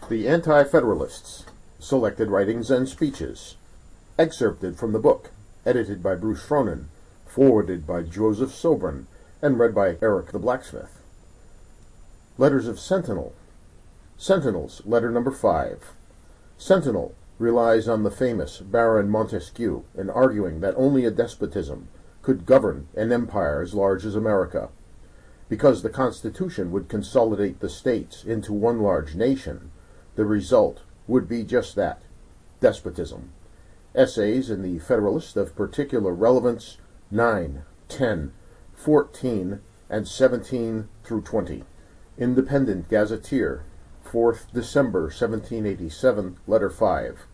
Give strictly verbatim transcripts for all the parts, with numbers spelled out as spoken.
The Anti-Federalists, Selected Writings and Speeches, excerpted from the book, edited by Bruce Fronin, forwarded by Joseph Sobran, and read by Eric the Blacksmith. Letters of Sentinel. Sentinels, letter number five. Sentinel relies on the famous Baron Montesquieu in arguing that only a despotism could govern an empire as large as America, because the Constitution would consolidate the states into one large nation. The result would be just that, despotism. Essays in the Federalist of particular relevance nine, ten, fourteen, and seventeen through twenty. Independent Gazetteer, fourth December seventeen eighty-seven, letter five.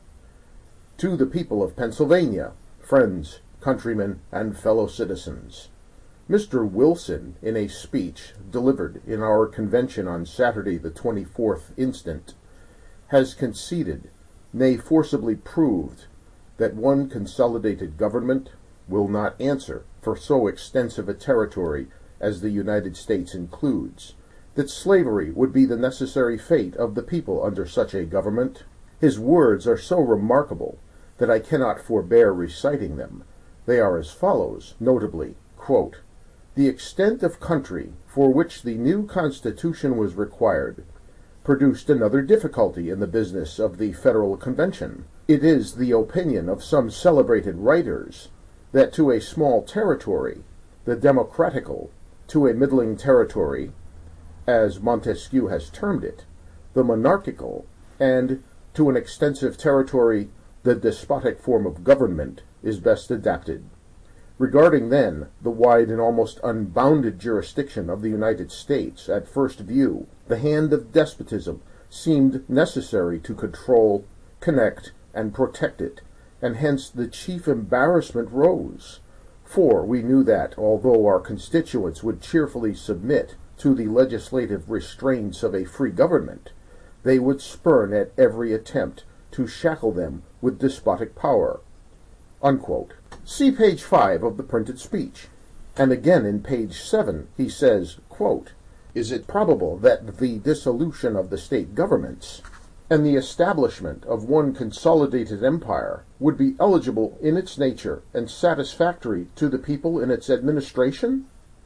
To the people of Pennsylvania, friends, countrymen, and fellow citizens. Mister Wilson, in a speech delivered in our convention on Saturday the twenty-fourth instant, has conceded, nay forcibly proved, that one consolidated government will not answer for so extensive a territory as the United States includes, that slavery would be the necessary fate of the people under such a government. His words are so remarkable that I cannot forbear reciting them. They are as follows, notably, quote, "The extent of country for which the new Constitution was required produced another difficulty in the business of the Federal Convention. It is the opinion of some celebrated writers that to a small territory, the democratical, to a middling territory, as Montesquieu has termed it, the monarchical, and to an extensive territory, the despotic form of government is best adapted. Regarding, then, the wide and almost unbounded jurisdiction of the United States, at first view, the hand of despotism seemed necessary to control, connect, and protect it, and hence the chief embarrassment rose. For we knew that, although our constituents would cheerfully submit to the legislative restraints of a free government, they would spurn at every attempt to shackle them with despotic power." Unquote. See page five of the printed speech. And again in page seven he says, quote, "Is it probable that the dissolution of the state governments and the establishment of one consolidated empire would be eligible in its nature and satisfactory to the people in its administration?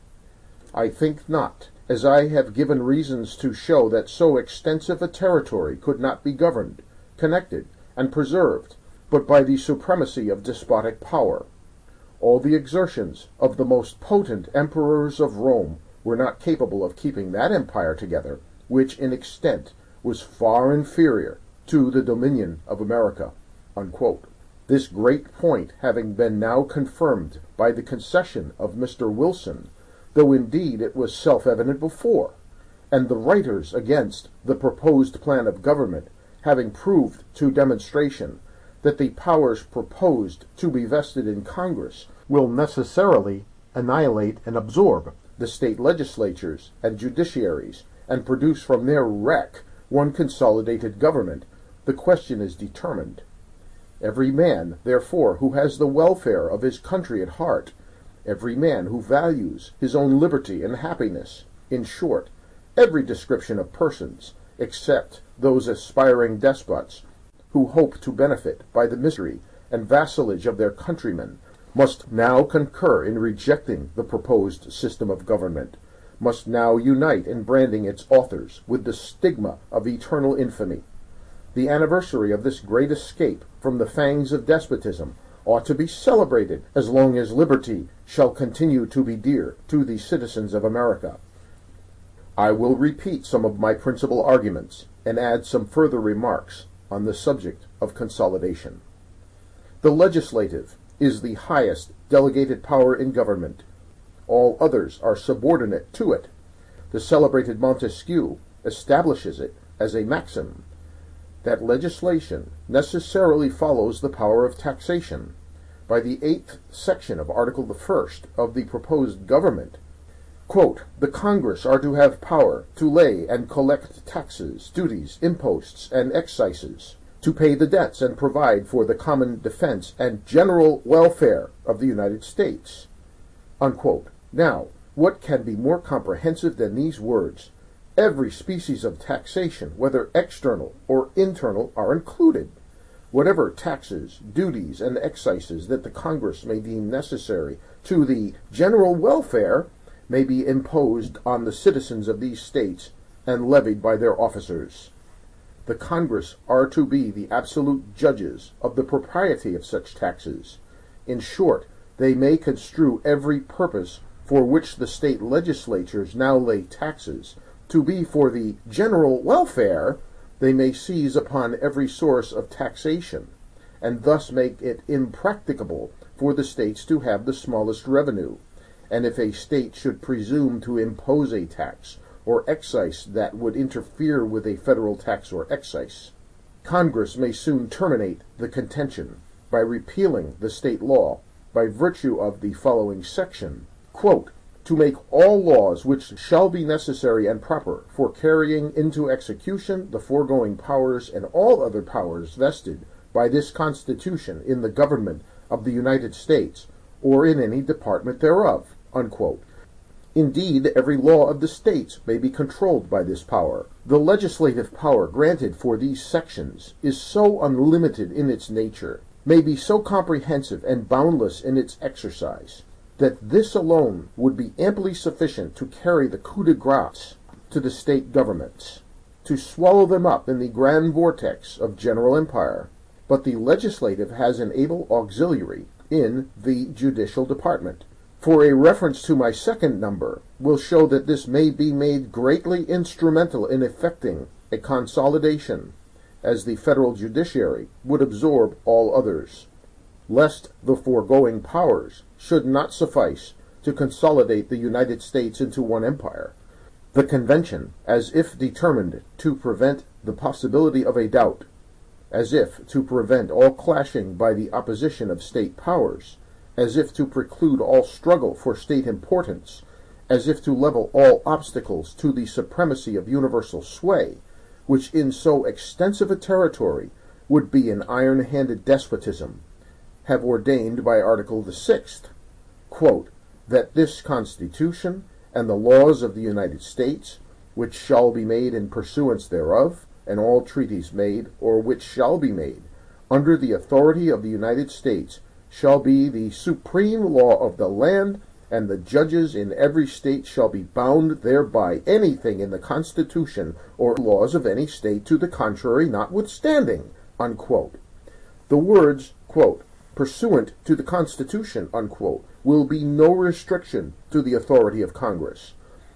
I think not, as I have given reasons to show that so extensive a territory could not be governed, connected, and preserved but by the supremacy of despotic power. All the exertions of the most potent emperors of Rome were not capable of keeping that empire together, which in extent was far inferior to the dominion of America." Unquote. This great point having been now confirmed by the concession of Mister Wilson, though indeed it was self-evident before, and the writers against the proposed plan of government having proved to demonstration that the powers proposed to be vested in Congress will necessarily annihilate and absorb the state legislatures and judiciaries, and produce from their wreck one consolidated government, the question is determined. Every man, therefore, who has the welfare of his country at heart, every man who values his own liberty and happiness, in short, every description of persons, except those aspiring despots who hope to benefit by the misery and vassalage of their countrymen, must now concur in rejecting the proposed system of government, must now unite in branding its authors with the stigma of eternal infamy. The anniversary of this great escape from the fangs of despotism ought to be celebrated as long as liberty shall continue to be dear to the citizens of America. I will repeat some of my principal arguments and add some further remarks on the subject of consolidation. The legislative is the highest delegated power in government. All others are subordinate to it. The celebrated Montesquieu establishes it as a maxim that legislation necessarily follows the power of taxation. By the eighth section of Article the First of the proposed government, quote, "The Congress are to have power to lay and collect taxes, duties, imposts, and excises, to pay the debts and provide for the common defense and general welfare of the United States." Unquote. Now, what can be more comprehensive than these words? Every species of taxation, whether external or internal, are included. Whatever taxes, duties, and excises that the Congress may deem necessary to the general welfare may be imposed on the citizens of these states and levied by their officers. The Congress are to be the absolute judges of the propriety of such taxes. In short, they may construe every purpose for which the state legislatures now lay taxes to be for the general welfare. They may seize upon every source of taxation, and thus make it impracticable for the states to have the smallest revenue. And if a state should presume to impose a tax or excise that would interfere with a federal tax or excise, Congress may soon terminate the contention by repealing the state law by virtue of the following section, quote, to make all laws which shall be necessary and proper for carrying into execution the foregoing powers and all other powers vested by this Constitution in the government of the United States or in any department thereof, unquote. Indeed, every law of the states may be controlled by this power. The legislative power granted for these sections is so unlimited in its nature, may be so comprehensive and boundless in its exercise, that this alone would be amply sufficient to carry the coup de grace to the state governments, to swallow them up in the grand vortex of general empire. But the legislative has an able auxiliary in the judicial department. For a reference to my second number will show that this may be made greatly instrumental in effecting a consolidation, as the federal judiciary would absorb all others, lest the foregoing powers should not suffice to consolidate the United States into one empire. The convention, as if determined to prevent the possibility of a doubt, as if to prevent all clashing by the opposition of state powers, as if to preclude all struggle for state importance, as if to level all obstacles to the supremacy of universal sway, which in so extensive a territory would be an iron-handed despotism, have ordained by Article the Sixth, quote, that this Constitution and the laws of the United States, which shall be made in pursuance thereof, and all treaties made, or which shall be made, under the authority of the United States, shall be the supreme law of the land, and the judges in every state shall be bound thereby, anything in the Constitution or laws of any state to the contrary notwithstanding, unquote. The words, quote, pursuant to the Constitution, unquote, will be no restriction to the authority of Congress,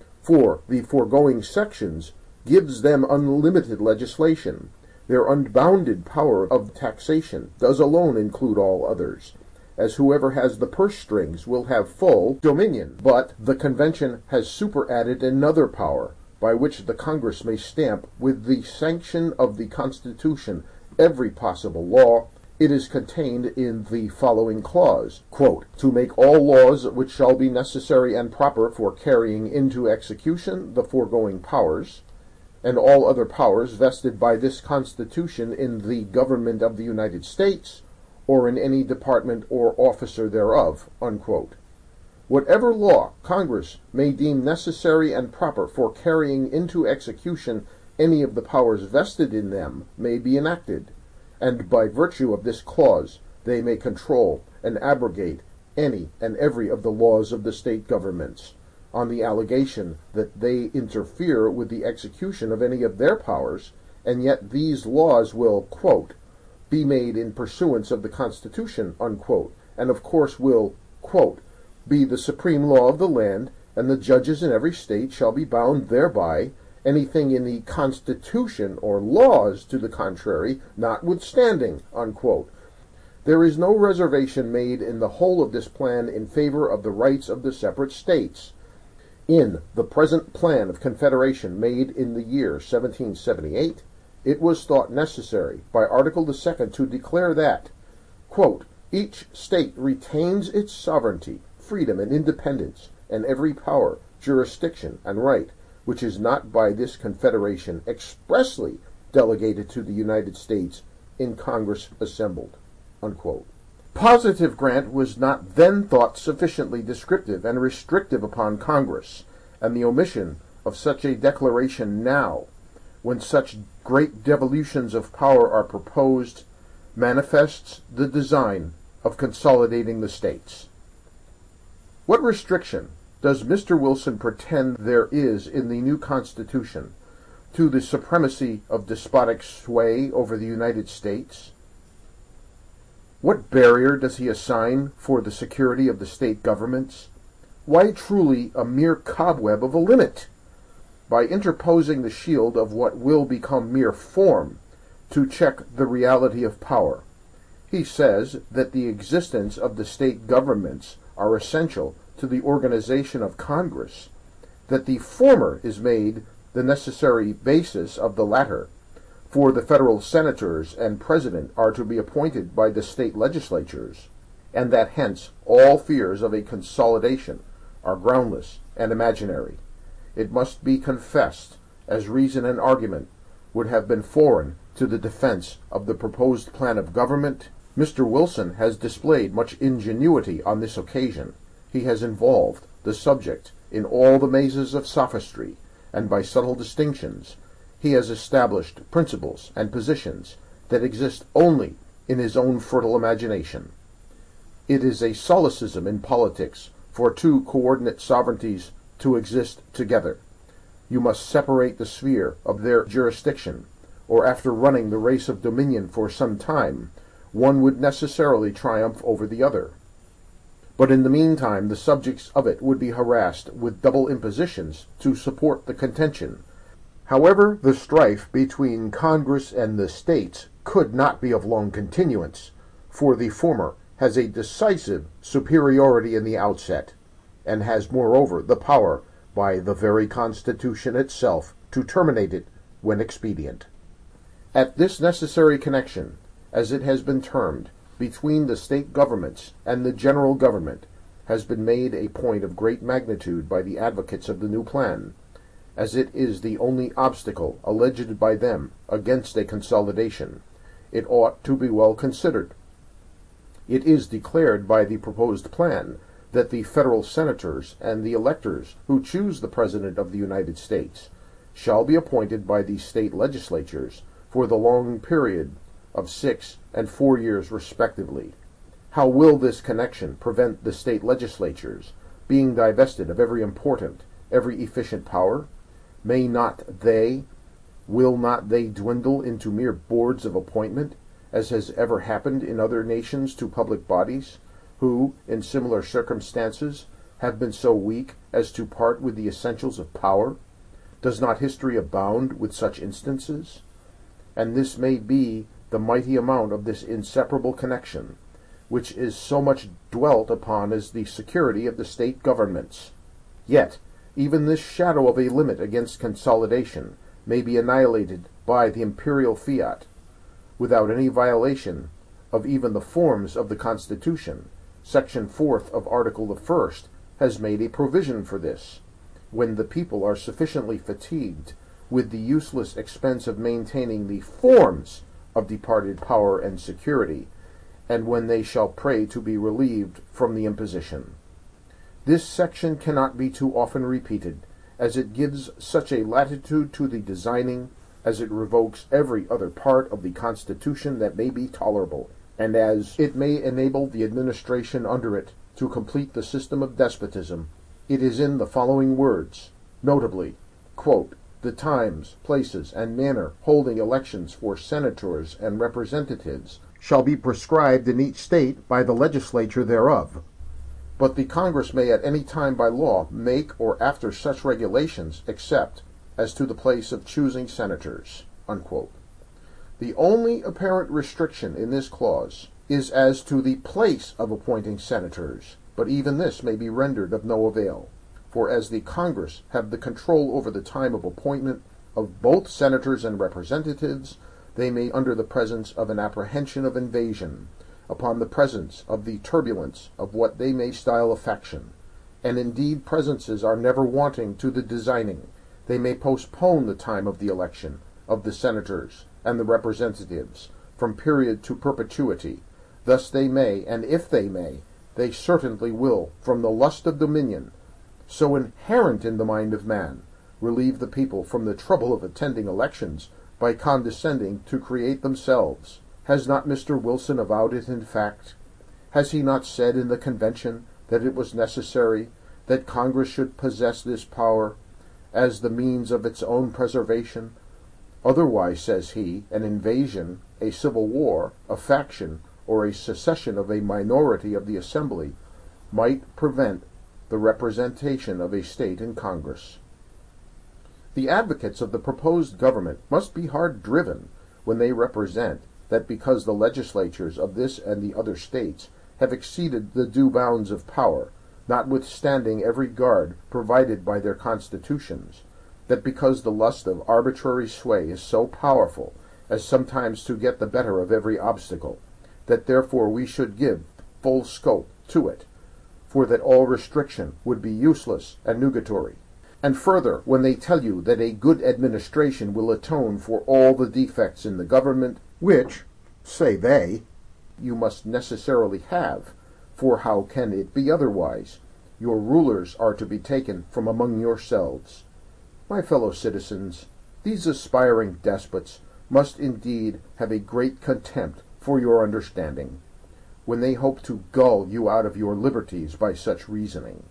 for the foregoing sections gives them unlimited legislation. Their unbounded power of taxation does alone include all others, as whoever has the purse strings will have full dominion. But the convention has superadded another power, by which the Congress may stamp with the sanction of the Constitution every possible law. It is contained in the following clause, quote, to make all laws which shall be necessary and proper for carrying into execution the foregoing powers, and all other powers vested by this Constitution in the government of the United States, or in any department or officer thereof, unquote. Whatever law Congress may deem necessary and proper for carrying into execution any of the powers vested in them may be enacted, and by virtue of this clause they may control and abrogate any and every of the laws of the state governments, on the allegation that they interfere with the execution of any of their powers, and yet these laws will, quote, be made in pursuance of the Constitution, unquote, and of course will, quote, be the supreme law of the land, and the judges in every state shall be bound thereby, anything in the Constitution or laws to the contrary notwithstanding, unquote. There is no reservation made in the whole of this plan in favor of the rights of the separate states. In the present plan of confederation made in the year seventeen seventy-eight, it was thought necessary by Article the Second to declare that, quote, each state retains its sovereignty, freedom, and independence, and every power, jurisdiction, and right, which is not by this confederation expressly delegated to the United States in Congress assembled, unquote. Positive grant was not then thought sufficiently descriptive and restrictive upon Congress, and the omission of such a declaration now, when such great devolutions of power are proposed, manifests the design of consolidating the states. What restriction does Mister Wilson pretend there is in the new Constitution to the supremacy of despotic sway over the United States? What barrier does he assign for the security of the state governments? Why truly a mere cobweb of a limit? By interposing the shield of what will become mere form to check the reality of power. He says that the existence of the state governments are essential to the organization of Congress, that the former is made the necessary basis of the latter, for the federal senators and president are to be appointed by the state legislatures, and that hence all fears of a consolidation are groundless and imaginary. It must be confessed, as reason and argument would have been foreign to the defense of the proposed plan of government, Mister Wilson has displayed much ingenuity on this occasion. He has involved the subject in all the mazes of sophistry, and by subtle distinctions he has established principles and positions that exist only in his own fertile imagination. It is a solecism in politics for two coordinate sovereignties to exist together. You must separate the sphere of their jurisdiction, or after running the race of dominion for some time, one would necessarily triumph over the other. But in the meantime the subjects of it would be harassed with double impositions to support the contention. However, the strife between Congress and the states could not be of long continuance, for the former has a decisive superiority in the outset, and has moreover the power by the very Constitution itself to terminate it when expedient. At this necessary connection, as it has been termed, between the state governments and the general government, has been made a point of great magnitude by the advocates of the new plan, as it is the only obstacle alleged by them against a consolidation. It ought to be well considered. It is declared by the proposed plan that the federal senators and the electors who choose the President of the United States shall be appointed by the state legislatures for the long period of six and four years respectively. How will this connection prevent the state legislatures being divested of every important, every efficient power? May not they, will not they dwindle into mere boards of appointment, as has ever happened in other nations to public bodies, who, in similar circumstances, have been so weak as to part with the essentials of power? Does not history abound with such instances? And this may be the mighty amount of this inseparable connection, which is so much dwelt upon as the security of the state governments. Yet, even this shadow of a limit against consolidation may be annihilated by the imperial fiat, without any violation of even the forms of the Constitution. Section fourth of Article the First has made a provision for this. When the people are sufficiently fatigued with the useless expense of maintaining the forms of departed power and security, and when they shall pray to be relieved from the imposition. This section cannot be too often repeated, as it gives such a latitude to the designing, as it revokes every other part of the Constitution that may be tolerable, and as it may enable the administration under it to complete the system of despotism. It is in the following words, notably, quote, "The times, places, and manner holding elections for senators and representatives shall be prescribed in each state by the legislature thereof. But the Congress may at any time by law make or after such regulations, except as to the place of choosing senators." Unquote. The only apparent restriction in this clause is as to the place of appointing senators, but even this may be rendered of no avail. For as the Congress have the control over the time of appointment of both senators and representatives, they may, under the presence of an apprehension of invasion, upon the presence of the turbulence of what they may style a faction, and indeed presences are never wanting to the designing, they may postpone the time of the election of the senators and the representatives from period to perpetuity. Thus they may, and if they may, they certainly will, from the lust of dominion, so inherent in the mind of man, relieve the people from the trouble of attending elections by condescending to create themselves. Has not Mister Wilson avowed it in fact? Has he not said in the convention that it was necessary that Congress should possess this power as the means of its own preservation? Otherwise, says he, an invasion, a civil war, a faction, or a secession of a minority of the Assembly might prevent the representation of a state in Congress. The advocates of the proposed government must be hard driven when they represent that because the legislatures of this and the other states have exceeded the due bounds of power, notwithstanding every guard provided by their constitutions, that because the lust of arbitrary sway is so powerful as sometimes to get the better of every obstacle, that therefore we should give full scope to it, for that all restriction would be useless and nugatory. And further, when they tell you that a good administration will atone for all the defects in the government, which, say they, you must necessarily have, for how can it be otherwise? Your rulers are to be taken from among yourselves. My fellow citizens, these aspiring despots must indeed have a great contempt for your understanding, when they hope to gull you out of your liberties by such reasoning.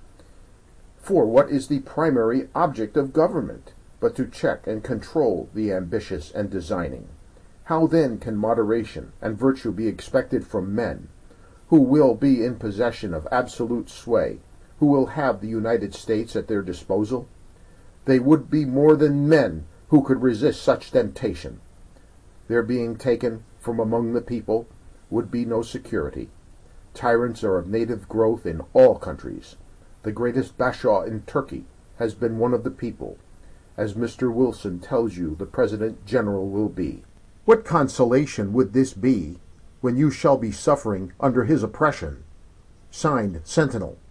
For what is the primary object of government, but to check and control the ambitious and designing? How then can moderation and virtue be expected from men, who will be in possession of absolute sway, who will have the United States at their disposal? They would be more than men who could resist such temptation. Their being taken from among the people would be no security. Tyrants are of native growth in all countries. The greatest bashaw in Turkey has been one of the people, as Mister Wilson tells you the President General will be. What consolation would this be when you shall be suffering under his oppression? Signed, Sentinel.